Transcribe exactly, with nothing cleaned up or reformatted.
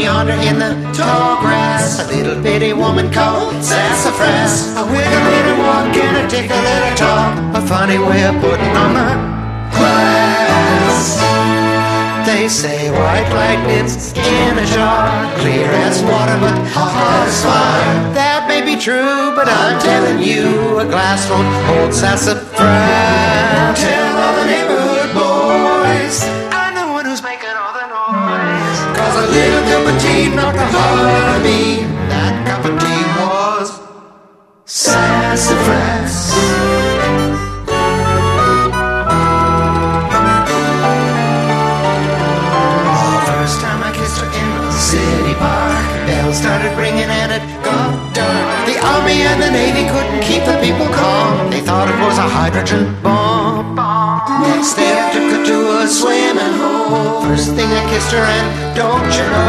yonder in the tall grass, a little bitty woman called Sassafras. A wiggle little walk and a tickle little talk, a funny way of putting on the glass. They say white lightning's in a jar, clear as water but hot as fire. That may be true, but I'm telling you, a glass won't hold sassafras. Tell all the neighborhood boys I'm the one who's making all the noise. Cause a little cup of tea knocked the heart out of me. That cup of tea was sassafras. City Park, bells started ringing and it got dark. The army and the navy couldn't keep the people calm. They thought it was a hydrogen bomb. Next day I took her to a swimming hole. First thing I kissed her and don't you know,